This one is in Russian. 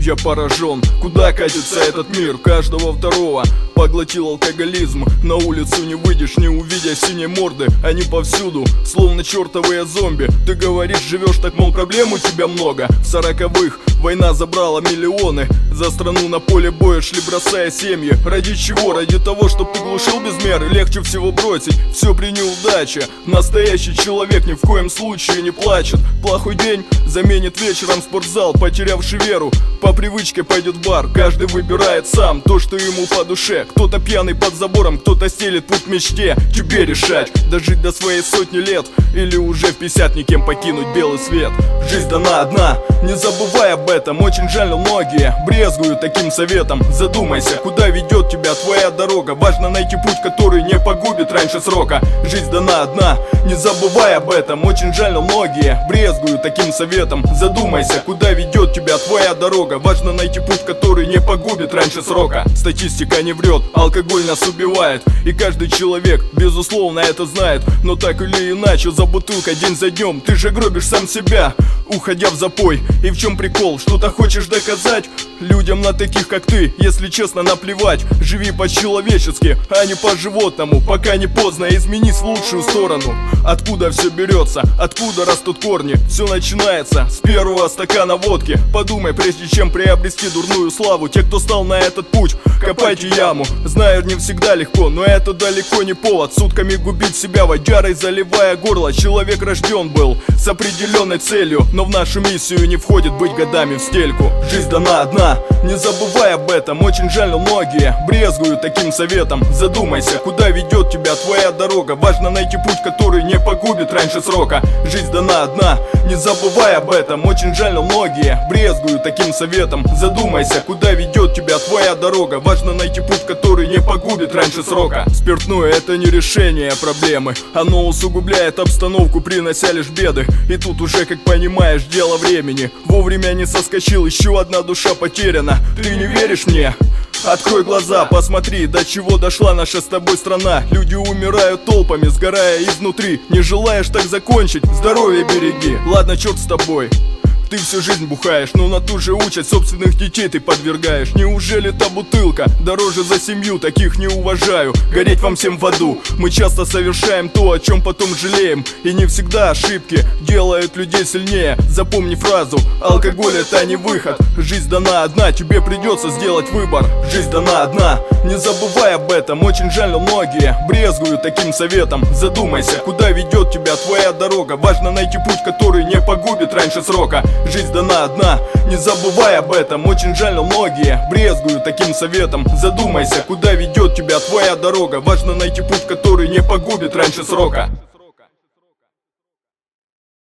Я поражен, куда катится этот мир. Каждого второго поглотил алкоголизм. На улицу не выйдешь, не увидя синие морды. Они повсюду, словно чертовые зомби. Ты говоришь, живешь так, мол, проблем у тебя много. В 40-х война забрала миллионы. За страну на поле боя шли, бросая семьи. Ради чего? Ради того, чтоб ты глушил без меры. Легче всего бросить, все при неудаче. Настоящий человек ни в коем случае не плачет. Плохой день заменит вечером спортзал. Потерявший веру по привычке пойдет в бар. Каждый выбирает сам то, что ему по душе. Кто-то пьяный под забором, кто-то стелит путь к мечте. Тебе решать, дожить до своей сотни лет или уже в 50 никем покинуть белый свет. Жизнь дана одна, не забывай об этом. Очень жаль, но многие брезгуют таким советом. Задумайся, куда ведет тебя твоя дорога. Важно найти путь, который не погубит раньше срока. Жизнь дана одна, не забывай об этом. Очень жаль, но многие брезгуют таким советом. Задумайся, куда ведет тебя твоя дорога. Важно найти путь, который не погубит раньше срока. Статистика не врет, алкоголь нас убивает. И каждый человек, безусловно, это знает. Но так или иначе, за бутылкой день за днем ты же гробишь сам себя, уходя в запой. И в чем прикол? Что-то хочешь доказать людям на таких, как ты? Если честно, наплевать. Живи по-человечески, а не по-животному. Пока не поздно, изменись в лучшую сторону. Откуда все берется? Откуда растут корни? Все начинается с первого стакана водки. Подумай, прежде чем приобрести дурную славу. Те, кто стал на этот путь, копайте яму. Знаю, не всегда легко, но это далеко не повод сутками губить себя водярой, заливая горло. Человек рожден был с определенной целью, но в нашу миссию не входит быть годами в стельку. Жизнь дана одна, не забывай об этом. Очень жаль, но многие брезгуют таким советом. Задумайся, куда ведет тебя твоя дорога. Важно найти путь, который не погубит раньше срока. Жизнь дана одна, не забывай об этом. Очень жаль, но многие брезгуют таким советом. Задумайся, куда ведет тебя твоя дорога. Важно найти путь, который не погубит раньше срока. Спиртное — это не решение проблемы. Оно усугубляет обстановку, принося лишь беды. И тут уже, как понимаешь, дело времени. Вовремя не соскочил, еще одна душа потеряна. Ты не веришь мне? Открой глаза, посмотри, до чего дошла наша с тобой страна. Люди умирают толпами, сгорая изнутри. Не желаешь так закончить? Здоровье береги. Ладно, черт с тобой. Ты всю жизнь бухаешь, но на ту же участь собственных детей ты подвергаешь. Неужели та бутылка дороже за семью? Таких не уважаю, гореть вам всем в аду. Мы часто совершаем то, о чем потом жалеем. И не всегда ошибки делают людей сильнее. Запомни фразу: алкоголь — это не выход. Жизнь дана одна, тебе придется сделать выбор. Жизнь дана одна, не забывай об этом. Очень жаль, но многие брезгуют таким советом. Задумайся, куда ведет тебя твоя дорога. Важно найти путь, который не погубит раньше срока. Жизнь дана одна, не забывай об этом. Очень жаль, но многие брезгуют таким советом. Задумайся, куда ведет тебя твоя дорога. Важно найти путь, который не погубит раньше срока.